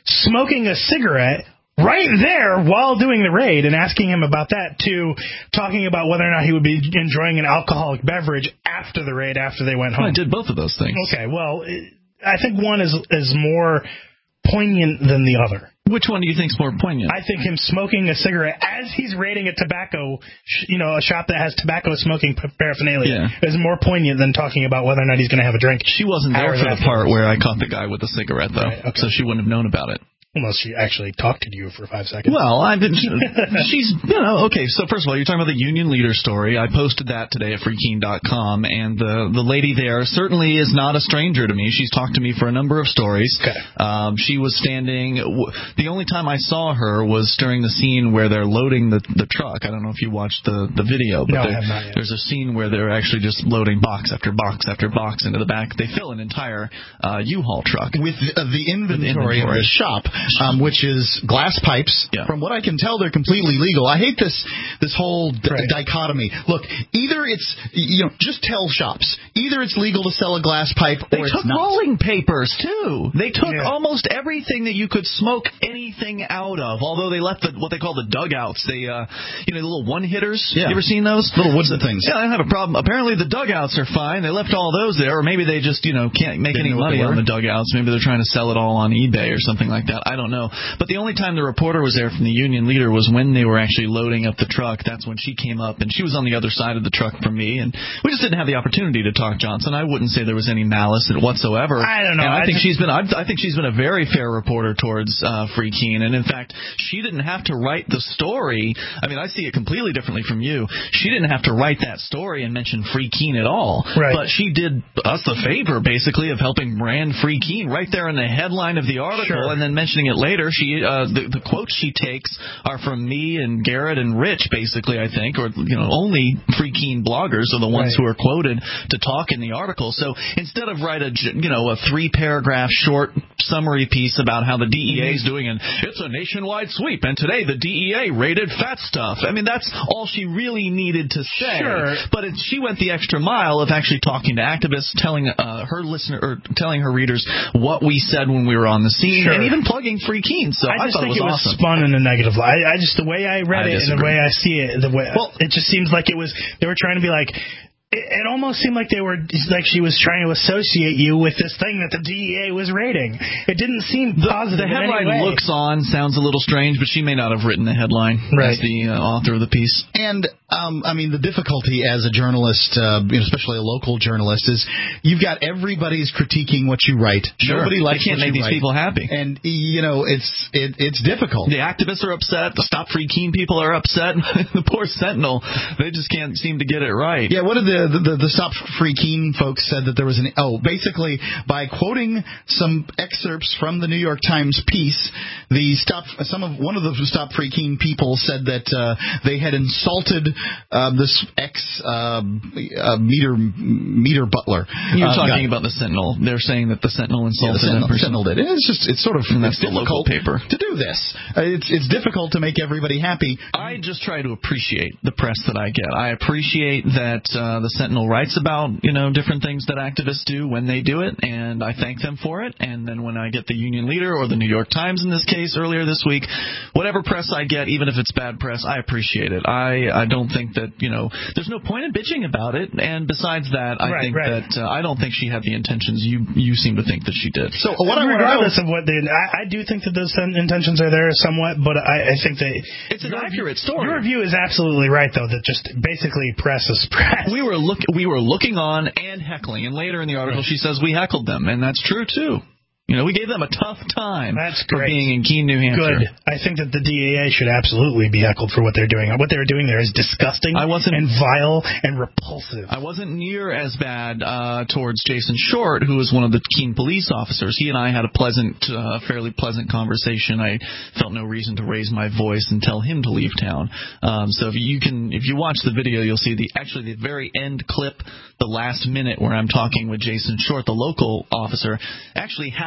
smoking a cigarette right there while doing the raid and asking him about that, to talking about whether or not he would be enjoying an alcoholic beverage after the raid, after they went home. I did both of those things. Okay, well, I think one is is more poignant than the other. Which one do you think is more poignant? I think him smoking a cigarette as he's raiding a tobacco, you know, a shop that has tobacco smoking paraphernalia yeah. is more poignant than talking about whether or not he's going to have a drink. She wasn't there for the part where I caught the guy with the cigarette, though, right, okay. so she wouldn't have known about it. Unless she actually talked to you for five seconds. Well, I didn't. She's, you know, okay. So first of all, you're talking about the union leader story. I posted that today at free keen dot com, and the the lady there certainly is not a stranger to me. She's talked to me for a number of stories. Okay. Um, she was standing. The only time I saw her was during the scene where they're loading the the truck. I don't know if you watched the the video, but no, there, I have not yet. There's a scene where they're actually just loading box after box after box into the back. They fill an entire uh, U-Haul truck with uh, the inventory, inventory of the shop, um, which is glass pipes. Yeah. From what I can tell, they're completely legal. I hate this this whole d- right. dichotomy. Look, either it's, you know, just tell shops, either it's legal to sell a glass pipe, they or it's it's not. They took rolling papers too. They took yeah. almost everything that you could smoke anything out of. Although they left the, what they call the dugouts. They, uh, you know, the little one hitters. Yeah. You ever seen those? Little wooden things. Yeah, I don't have a problem. Apparently the dugouts are fine. They left all those there, or maybe they just, you know, can't make Didn't any money on the dugouts. Maybe they're trying to sell it all on eBay or something like that. I don't know. But the only time the reporter was there from the union leader was when they were actually loading up the truck. That's when she came up, and she was on the other side of the truck from me, and we just didn't have the opportunity to talk Johnson. I wouldn't say there was any malice whatsoever. I don't know. And I, I think just... she's been. I, I think she's been a very fair reporter towards uh, Free Keene, and in fact, she didn't have to write the story. I mean, I see it completely differently from you. She didn't have to write that story and mention Free Keene at all. Right. But she did us the favor, basically, of helping brand Free Keene right there in the headline of the article, sure. and then mentioning it later. She uh, the, the quotes she takes are from me and Garrett and Rich, basically, I think, or, you know, only Free Keene bloggers are the ones right. who are quoted to talk in the article. So instead of write a, you know, a three-paragraph short summary piece about how the D E A is doing, and it's a nationwide sweep, and today the D E A raided fat stuff. I mean, that's all she really needed to say. Sure. But it, she went the extra mile of actually talking to activists, telling uh, her listener or telling her readers what we said when we were on the scene, sure. and even plugging Free Keene. So I, I just thought think it was, it was awesome. spun in a negative light. I, I just the way I read I it disagree. and the way I see it, the way well, it just seems like it was they were trying to be like. It, it almost seemed like they were like she was trying to associate you with this thing that the D E A was raiding. It didn't seem positive. The, the headline in any way. looks on, sounds a little strange, but she may not have written the headline right. as the uh, author of the piece. And um, I mean, the difficulty as a journalist, uh, you know, especially a local journalist, is you've got everybody's critiquing what you write. Sure. Nobody likes they can't what make you these write. people happy, and you know it's it, it's difficult. The activists are upset. The Stop Free Keene people are upset. The poor Sentinel, they just can't seem to get it right. Yeah, what did the the, the Stop Free Keene folks said that there was an oh basically by quoting some excerpts from the New York Times piece, the stop some of one of the Stop Free Keene people said that uh, they had insulted uh, this ex uh, uh, meter meter butler. You're uh, talking guy. about the Sentinel. They're saying that the Sentinel insulted yeah, the Sentinel, them. Sentinel did. It's just it's sort of and that's it's the local difficult paper to do this. Uh, it's it's difficult to make everybody happy. I just try to appreciate the press that I get. I appreciate that uh, the Sentinel writes about, you know, different things that activists do when they do it, and I thank them for it. And then when I get the Union Leader or the New York Times in this case earlier this week, whatever press I get, even if it's bad press, I appreciate it. I, I don't think that, you know, there's no point in bitching about it. And besides that, I right, think right. that uh, I don't think she had the intentions you you seem to think that she did. So what I regardless of what they, I, I do think that those intentions are there somewhat, but I, I think that it's an accurate story. Your view is absolutely right, though. That just basically press is press. We were look we were looking on and heckling, and later in the article she says we heckled them, and that's true too. You know, we gave them a tough time That's for great. being in Keene, New Hampshire. Good. I think that the D E A should absolutely be heckled for what they're doing. What they're doing there is disgusting I wasn't, and vile and repulsive. I wasn't near as bad uh, towards Jason Short, who was one of the Keene police officers. He and I had a pleasant, uh, fairly pleasant conversation. I felt no reason to raise my voice and tell him to leave town. Um, so if you can, if you watch the video, you'll see the actually the very end clip, the last minute where I'm talking with Jason Short, the local officer, actually happened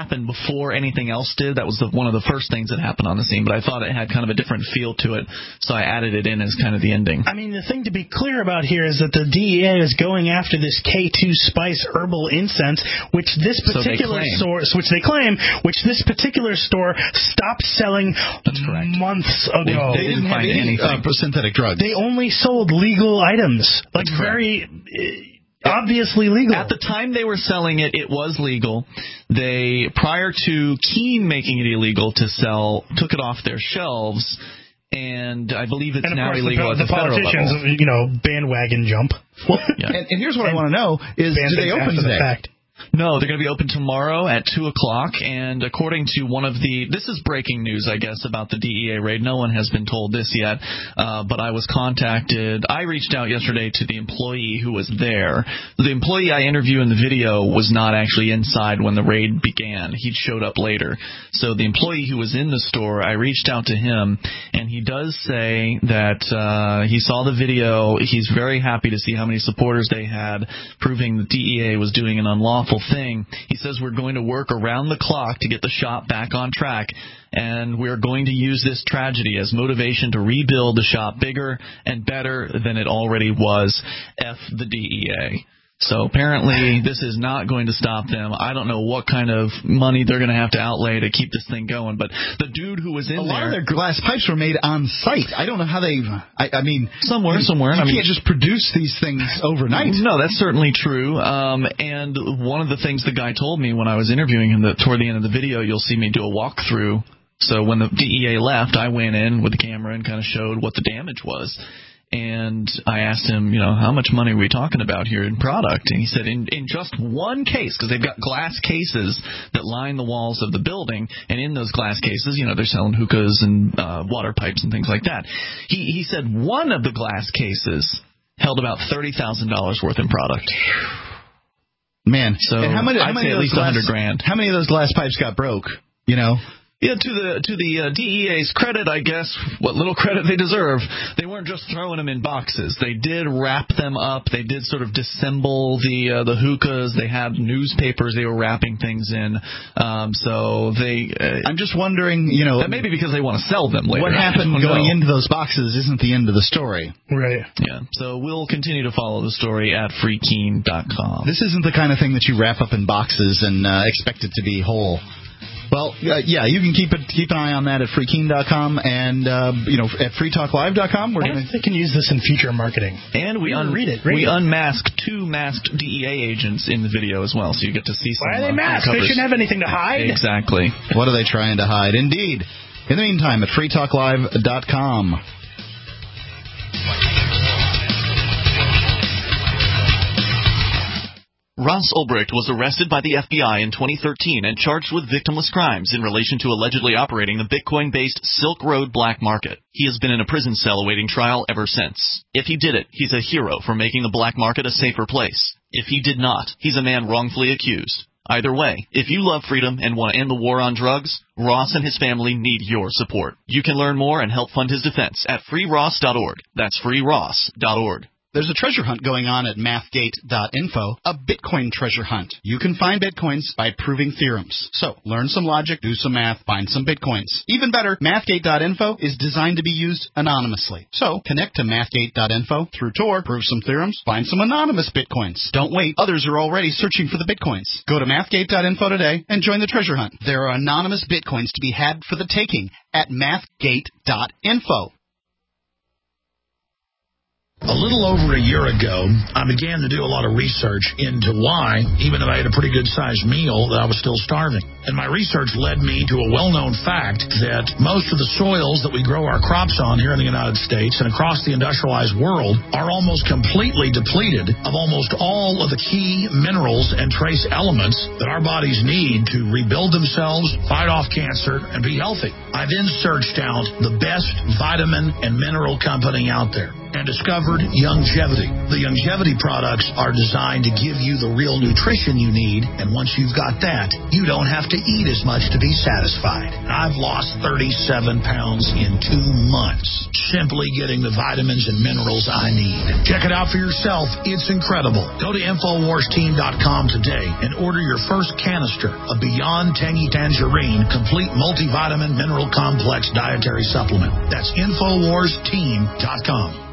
happened before anything else did. That was the, one of the first things that happened on the scene, but I thought it had kind of a different feel to it, so I added it in as kind of the ending. I mean, the thing to be clear about here is that the D E A is going after this K two Spice herbal incense, which this particular so source, which they claim, which this particular store stopped selling months ago. They didn't have any uh, synthetic drugs. They only sold legal items, like very uh, obviously legal. At the time they were selling it, it was legal. They, prior to Keen making it illegal to sell, took it off their shelves. And I believe it's and of now course illegal the, at the, the federal politicians, level. you know, bandwagon jump. Yeah. and, and here's what and I want to know is, do they open today? The fact. No, they're going to be open tomorrow at two o'clock, and according to one of the, this is breaking news, I guess, about the D E A raid. No one has been told this yet, uh, but I was contacted. I reached out yesterday to the employee who was there. The employee I interviewed in the video was not actually inside when the raid began. He showed up later. So the employee who was in the store, I reached out to him, and he does say that uh, he saw the video. He's very happy to see how many supporters they had, proving the D E A was doing an unlawful thing. He says we're going to work around the clock to get the shop back on track, and we're going to use this tragedy as motivation to rebuild the shop bigger and better than it already was. F the D E A. So apparently this is not going to stop them. I don't know what kind of money they're going to have to outlay to keep this thing going, but the dude who was in a there... A lot of their glass pipes were made on site. I don't know how they... I, I mean... Somewhere, you, somewhere. You I can't mean, just produce these things overnight. No, that's certainly true. Um, and one of the things the guy told me when I was interviewing him, that toward the end of the video, you'll see me do a walkthrough. So when the D E A left, I went in with the camera and kind of showed what the damage was. And I asked him, you know, how much money are we talking about here in product? And he said in, in just one case, because they've got glass cases that line the walls of the building, and in those glass cases, you know, they're selling hookahs and uh, water pipes and things like that. He, he said one of the glass cases held about thirty thousand dollars worth in product. Man, so and how many, how I'd many say of at those least glass, one hundred grand. How many of those glass pipes got broke, you know? Yeah, to the to the uh, D E A's credit, I guess, what little credit they deserve, they weren't just throwing them in boxes. They did wrap them up. They did sort of disassemble the uh, the hookahs. They had newspapers they were wrapping things in. Um, so they... Uh, I'm just wondering, you know... That may be because they want to sell them later. What happened going know. into those boxes isn't the end of the story. Right. Yeah, so we'll continue to follow the story at free keen dot com. This isn't the kind of thing that you wrap up in boxes and uh, expect it to be whole. Well, uh, yeah, you can keep it keep an eye on that at free keen dot com and uh, you know at free talk live dot com. We're gonna they can use this in future marketing. And we un- read it. Read we it. unmask two masked D E A agents in the video as well, so you get to see some. Why are they uh, masked? They shouldn't have anything to hide. Exactly. What are they trying to hide? Indeed. In the meantime, at free talk live dot com. Ross Ulbricht was arrested by the F B I in twenty thirteen and charged with victimless crimes in relation to allegedly operating the Bitcoin-based Silk Road black market. He has been in a prison cell awaiting trial ever since. If he did it, he's a hero for making the black market a safer place. If he did not, he's a man wrongfully accused. Either way, if you love freedom and want to end the war on drugs, Ross and his family need your support. You can learn more and help fund his defense at free ross dot org. That's free ross dot org. There's a treasure hunt going on at mathgate dot info, a Bitcoin treasure hunt. You can find Bitcoins by proving theorems. So, learn some logic, do some math, find some Bitcoins. Even better, mathgate dot info is designed to be used anonymously. So, connect to mathgate dot info through Tor, prove some theorems, find some anonymous Bitcoins. Don't wait, others are already searching for the Bitcoins. Go to mathgate dot info today and join the treasure hunt. There are anonymous Bitcoins to be had for the taking at mathgate dot info. A little over a year ago, I began to do a lot of research into why, even though I had a pretty good-sized meal, that I was still starving. And my research led me to a well-known fact that most of the soils that we grow our crops on here in the United States and across the industrialized world are almost completely depleted of almost all of the key minerals and trace elements that our bodies need to rebuild themselves, fight off cancer, and be healthy. I then searched out the best vitamin and mineral company out there. and discovered Youngevity. The Youngevity products are designed to give you the real nutrition you need, and once you've got that, you don't have to eat as much to be satisfied. I've lost thirty-seven pounds in two months, simply getting the vitamins and minerals I need. Check it out for yourself. It's incredible. Go to Infowars Team dot com today and order your first canister of Beyond Tangy Tangerine Complete Multivitamin Mineral Complex Dietary Supplement. That's Infowars Team dot com.